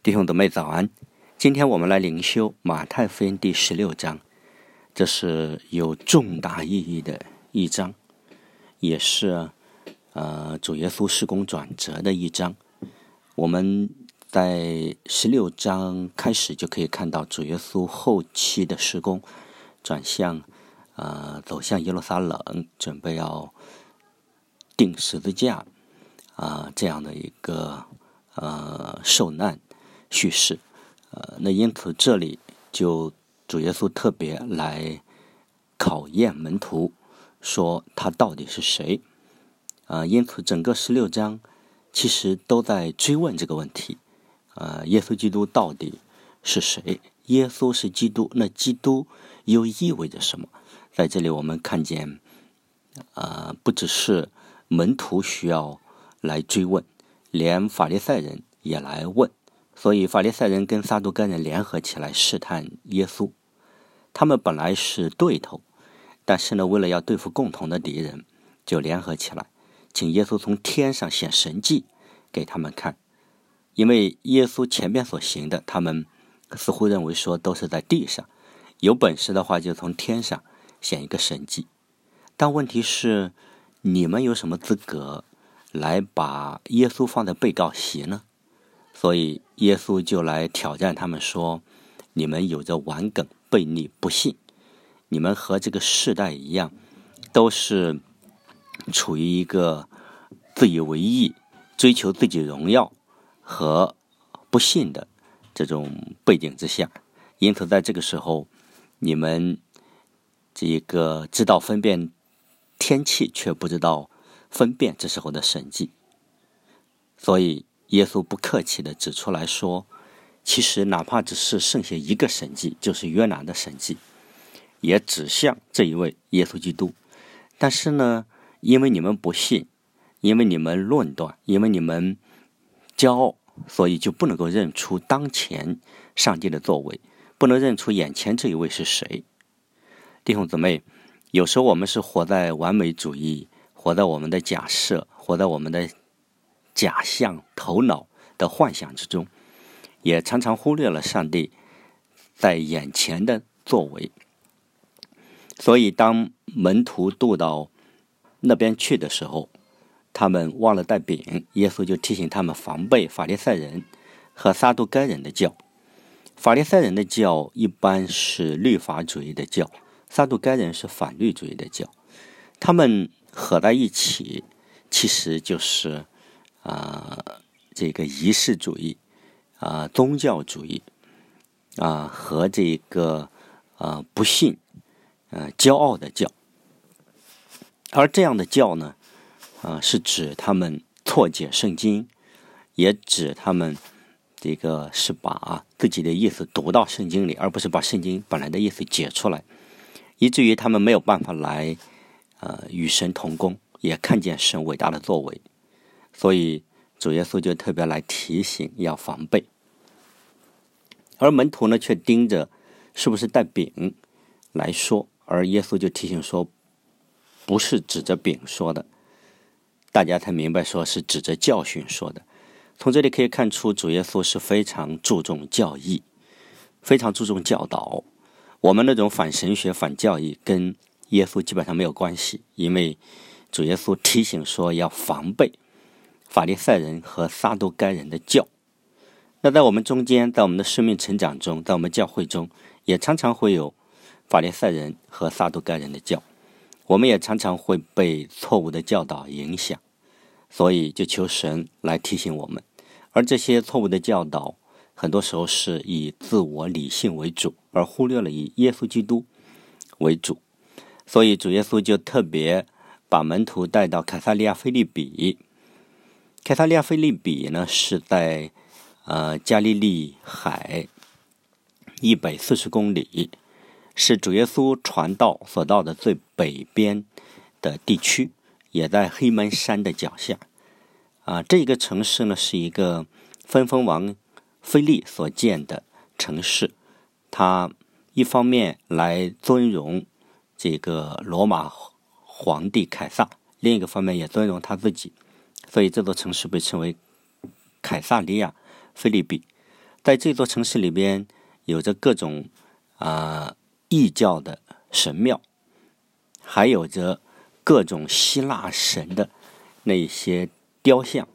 弟兄姊妹早安，今天我们来灵修马太福音第16章，这是有重大意义的一章，也是主耶稣事工转折的一章。我们在16章开始就可以看到主耶稣后期的事工转向走向耶路撒冷，准备要钉十字架这样的一个受难叙事。那因此这里就主耶稣特别来考验门徒，说他到底是谁。因此整个16章其实都在追问这个问题。耶稣基督到底是谁？耶稣是基督，那基督又意味着什么？在这里我们看见不只是门徒需要来追问，连法利赛人也来问。所以法利赛人跟撒都该人联合起来试探耶稣。他们本来是对头，但是呢，为了要对付共同的敌人，就联合起来，请耶稣从天上显神迹给他们看。因为耶稣前面所行的，他们似乎认为说都是在地上，有本事的话就从天上显一个神迹。但问题是，你们有什么资格来把耶稣放在被告席呢？所以耶稣就来挑战他们说，你们有着顽梗悖逆不信，你们和这个世代一样，都是处于一个自以为意、追求自己荣耀和不信的这种背景之下。因此在这个时候，你们这个知道分辨天气，却不知道分辨这时候的神迹。所以耶稣不客气地指出来说，其实哪怕只是剩下一个神迹，就是约拿的神迹，也指向这一位耶稣基督。但是呢，因为你们不信，因为你们论断，因为你们骄傲，所以就不能够认出当前上帝的作为，不能认出眼前这一位是谁。弟兄姊妹，有时候我们是活在完美主义，活在我们的假设，活在我们的假象头脑的幻想之中，也常常忽略了上帝在眼前的作为。所以当门徒渡到那边去的时候，他们忘了带饼，耶稣就提醒他们防备法利赛人和撒都该人的教。法利赛人的教一般是律法主义的教，撒都该人是反律主义的教。他们合在一起，其实就是这个仪式主义宗教主义和这个不信骄傲的教。而这样的教呢是指他们错解圣经，也指他们这个是把自己的意思读到圣经里，而不是把圣经本来的意思解出来，以至于他们没有办法来与神同工，也看见神伟大的作为。所以主耶稣就特别来提醒要防备。而门徒呢却盯着是不是带饼来说，而耶稣就提醒说不是指着饼说的，大家才明白说是指着教训说的。从这里可以看出，主耶稣是非常注重教义，非常注重教导。我们那种反神学反教义跟耶稣基本上没有关系，因为主耶稣提醒说要防备法利赛人和撒都该人的教。那在我们中间，在我们的生命成长中，在我们教会中，也常常会有法利赛人和撒都该人的教，我们也常常会被错误的教导影响，所以就求神来提醒我们。而这些错误的教导很多时候是以自我理性为主，而忽略了以耶稣基督为主。所以主耶稣就特别把门徒带到凯撒利亚腓立比。凯撒利亚腓立比呢是在加利利海140公里，是主耶稣传道所到的最北边的地区，也在黑门山的脚下。这个城市呢是一个分封王腓力所建的城市，他一方面来尊荣这个罗马皇帝凯撒，另一个方面也尊荣他自己，所以这座城市被称为凯撒利亚腓立比。 在这座城市里边有着各种异教的神庙，还有着各种希腊神的那些雕像。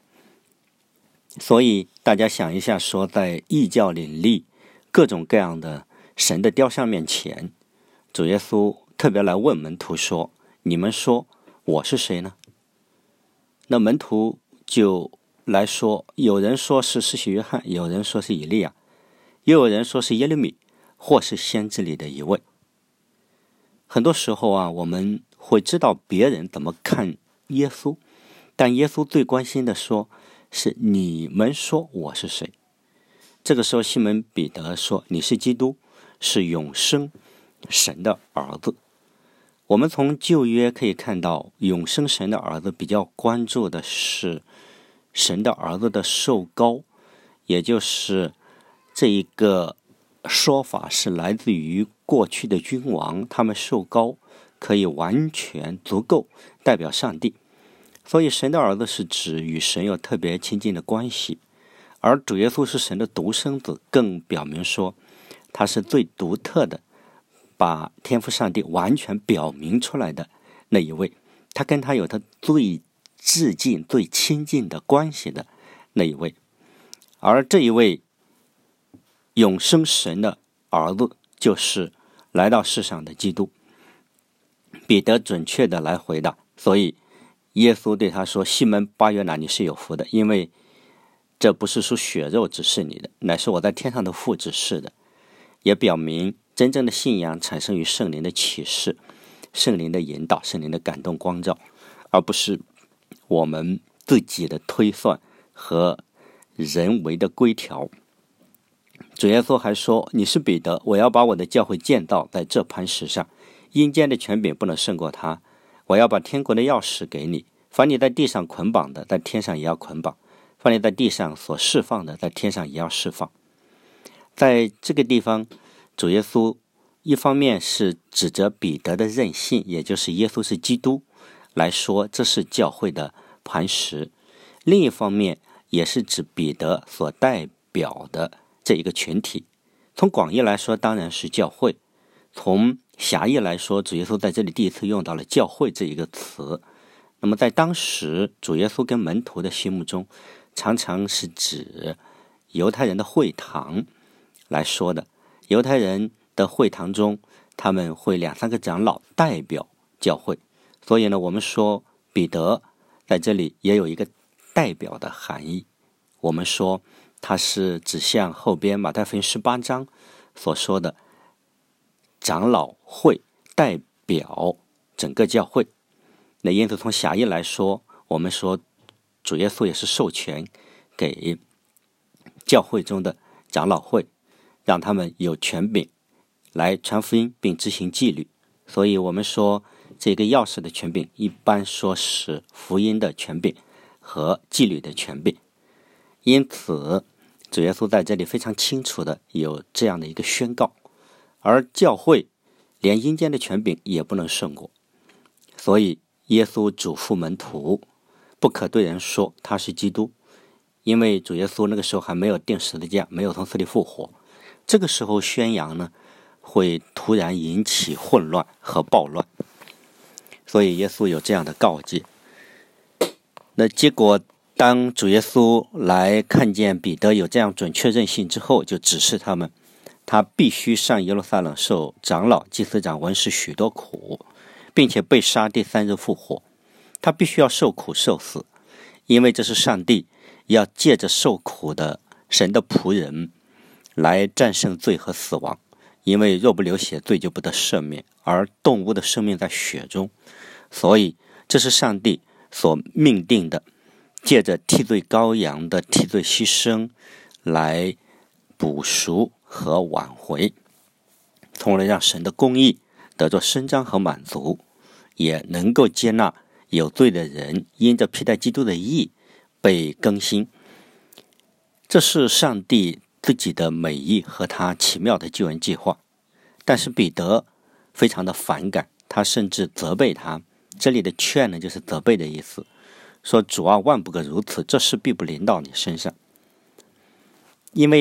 所以大家想一下，说在异教领地各种各样的神的雕像面前，主耶稣特别来问门徒说，你们说我是谁呢？那门徒就来说，有人说是施洗约翰，有人说是以利亚，又有人说是耶利米，或是先知里的一位。很多时候我们会知道别人怎么看耶稣，但耶稣最关心的说是你们说我是谁。这个时候西门彼得说，你是基督，是永生神的儿子。我们从旧约可以看到，永生神的儿子比较关注的是神的儿子的受膏，也就是这一个说法是来自于过去的君王，他们受膏可以完全足够代表上帝。所以神的儿子是指与神有特别亲近的关系，而主耶稣是神的独生子，更表明说他是最独特的，把天父上帝完全表明出来的那一位，他跟他有他最至近最亲近的关系的那一位。而这一位永生神的儿子就是来到世上的基督。彼得准确的来回答，所以耶稣对他说，西门巴约拿，你是有福的，因为这不是属血肉指示你的，乃是我在天上的父指示的。也表明真正的信仰产生于圣灵的启示，圣灵的引导，圣灵的感动光照，而不是我们自己的推算和人为的规条。主耶稣还说，你是彼得，我要把我的教会建造在这磐石上，阴间的权柄不能胜过他。我要把天国的钥匙给你，凡你在地上捆绑的，在天上也要捆绑，凡你在地上所释放的，在天上也要释放。在这个地方，主耶稣一方面是指着彼得的任性，也就是耶稣是基督来说，这是教会的磐石；另一方面也是指彼得所代表的这一个群体。从广义来说，当然是教会；从狭义来说，主耶稣在这里第一次用到了教会这一个词。那么在当时主耶稣跟门徒的心目中，常常是指犹太人的会堂来说的。犹太人的会堂中，他们会2、3个长老代表教会，所以呢，我们说彼得在这里也有一个代表的含义。我们说他是指向后边马太福音18章所说的长老会代表整个教会。那因此从狭义来说，我们说主耶稣也是授权给教会中的长老会，让他们有权柄来传福音并执行纪律。所以我们说这个钥匙的权柄一般说是福音的权柄和纪律的权柄。因此主耶稣在这里非常清楚的有这样的一个宣告，而教会连阴间的权柄也不能胜过。所以耶稣嘱咐门徒不可对人说他是基督，因为主耶稣那个时候还没有钉十字架，没有从死里复活。这个时候宣扬呢，会突然引起混乱和暴乱，所以耶稣有这样的告诫。那结果当主耶稣来看见彼得有这样准确任性之后，就指示他们，他必须上耶路撒冷受长老、祭司长、文士许多苦，并且被杀，第3日复活。他必须要受苦受死，因为这是上帝要借着受苦的神的仆人来战胜罪和死亡。因为若不流血，罪就不得赦免，而动物的生命在血中，所以这是上帝所命定的，借着替罪羔羊的替罪牺牲来补赎和挽回，从而让神的公义得着伸张和满足，也能够接纳有罪的人因着披戴基督的义被更新。这是上帝自己的美意和他奇妙的救恩计划。但是彼得非常的反感，他甚至责备他。这里的劝呢，就是责备的意思，说主啊，万不可如此，这事必不临到你身上。因为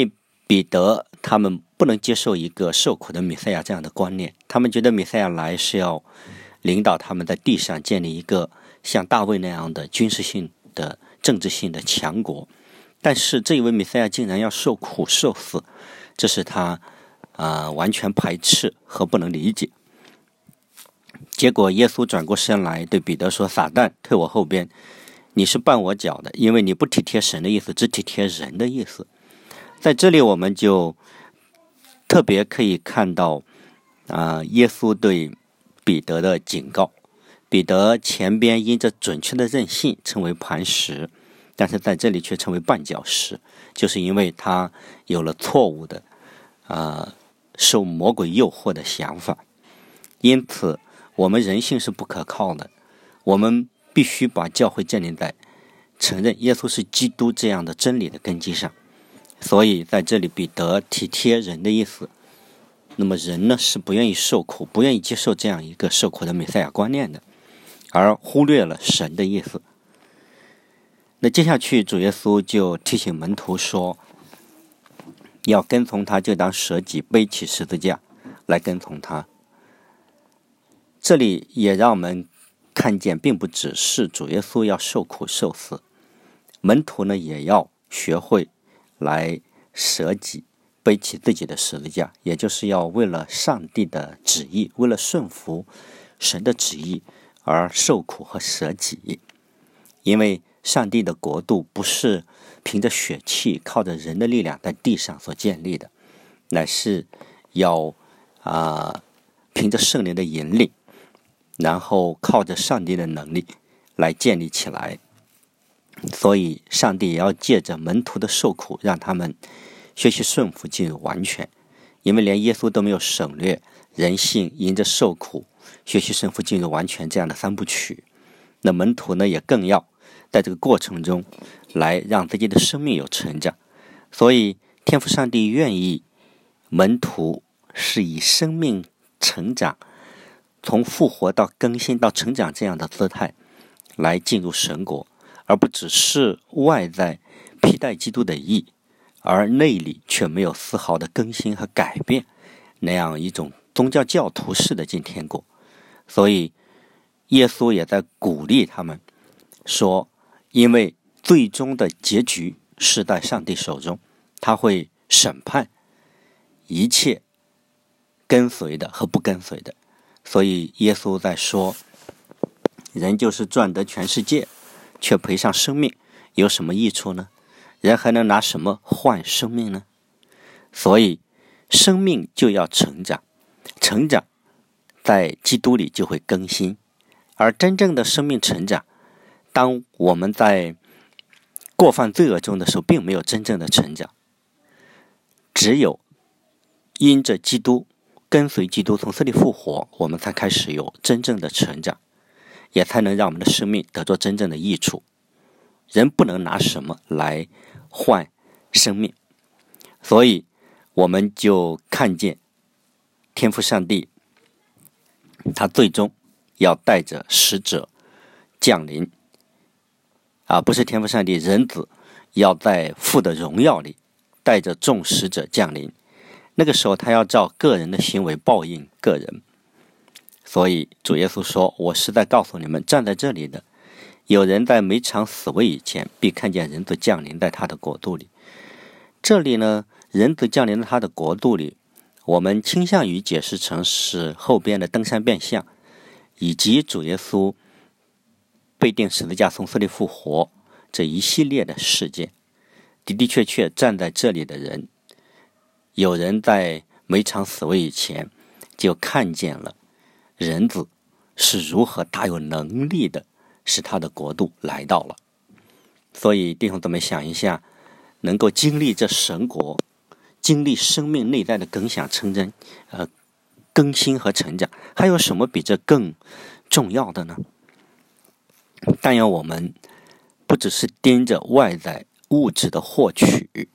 彼得他们不能接受一个受苦的弥赛亚这样的观念，他们觉得弥赛亚来是要领导他们在地上建立一个像大卫那样的军事性的政治性的强国，但是这一位弥赛亚竟然要受苦受死，这是他完全排斥和不能理解。结果耶稣转过身来对彼得说，撒旦，退我后边，你是绊我脚的，因为你不体贴神的意思，只体贴人的意思。在这里我们就特别可以看到耶稣对彼得的警告。彼得前边因着准确的任性称为磐石，但是在这里却称为绊脚石，就是因为他有了错误的受魔鬼诱惑的想法。因此我们人性是不可靠的，我们必须把教会建立在承认耶稣是基督这样的真理的根基上。所以在这里彼得体贴人的意思，那么人呢是不愿意受苦，不愿意接受这样一个受苦的弥赛亚观念的，而忽略了神的意思。那接下去主耶稣就提醒门徒说，要跟从他就当舍己，背起十字架来跟从他。这里也让我们看见，并不只是主耶稣要受苦受死，门徒呢也要学会来舍己，背起自己的十字架，也就是要为了上帝的旨意，为了顺服神的旨意而受苦和舍己。因为上帝的国度不是凭着血气靠着人的力量在地上所建立的，乃是要凭着圣灵的引领，然后靠着上帝的能力来建立起来。所以上帝也要借着门徒的受苦，让他们学习顺服进入完全。因为连耶稣都没有省略人性因着受苦学习顺服进入完全这样的三部曲，那门徒呢也更要在这个过程中来让自己的生命有成长。所以天父上帝愿意门徒是以生命成长，从复活到更新到成长这样的姿态来进入神国，而不只是外在披戴基督的义，而内里却没有丝毫的更新和改变，那样一种宗教教徒式的进天国。所以耶稣也在鼓励他们说，因为最终的结局是在上帝手中，他会审判一切跟随的和不跟随的。所以耶稣在说，人就是赚得全世界却赔上生命，有什么益处呢？人还能拿什么换生命呢？所以生命就要成长，成长在基督里就会更新。而真正的生命成长，当我们在过犯罪恶中的时候，并没有真正的成长。只有因着基督，跟随基督从死里复活，我们才开始有真正的成长，也才能让我们的生命得着真正的益处。人不能拿什么来换生命，所以我们就看见天父上帝他最终要带着使者降临，不是天父上帝，人子要在父的荣耀里带着众使者降临。那个时候他要照个人的行为报应个人。所以主耶稣说，我实在告诉你们，站在这里的有人在每场死位以前，必看见人子降临在他的国度里。这里呢，人子降临在他的国度里，我们倾向于解释成是后边的登山变相，以及主耶稣被钉十字架从死里复活这一系列的事件。的的确确站在这里的人，有人在每场死位以前就看见了人子是如何大有能力的使他的国度来到了。所以弟兄姊妹想一下，能够经历这神国，经历生命内在的更新更新和成长，还有什么比这更重要的呢？但愿我们不只是盯着外在物质的获取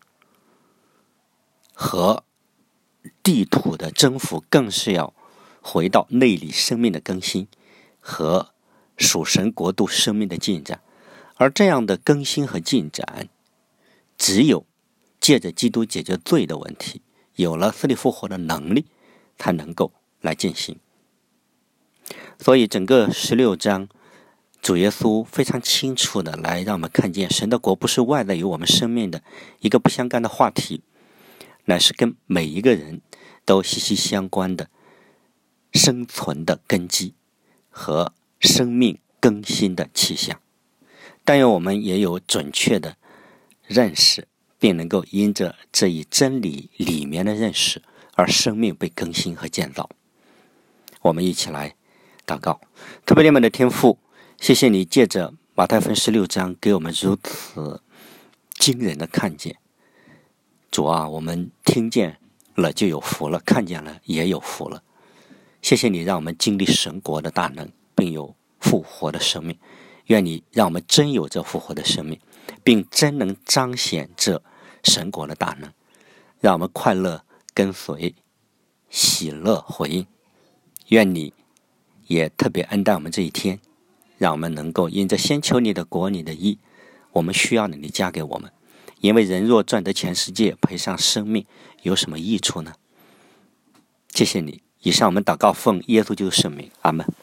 和地土的征服，更是要回到内里生命的更新和属神国度生命的进展。而这样的更新和进展，只有借着基督解决罪的问题，有了死里复活的能力，才能够来进行。所以整个16章，主耶稣非常清楚的来让我们看见，神的国不是外在于我们生命的一个不相干的话题，乃是跟每一个人都息息相关的生存的根基和生命更新的气象。但愿我们也有准确的认识，并能够因着这一真理里面的认识而生命被更新和建造。我们一起来祷告。特别怜悯的天父，谢谢你借着马太福音16章给我们如此惊人的看见。主啊，我们听见了就有福了，看见了也有福了。谢谢你让我们经历神国的大能，并有复活的生命。愿你让我们真有这复活的生命，并真能彰显这神国的大能，让我们快乐跟随，喜乐回应。愿你也特别恩待我们这一天，让我们能够因着先求你的国，你的义，我们需要你加给我们。因为人若赚得全世界，赔上生命，有什么益处呢？谢谢你。以上我们祷告奉耶稣基督圣名，阿们。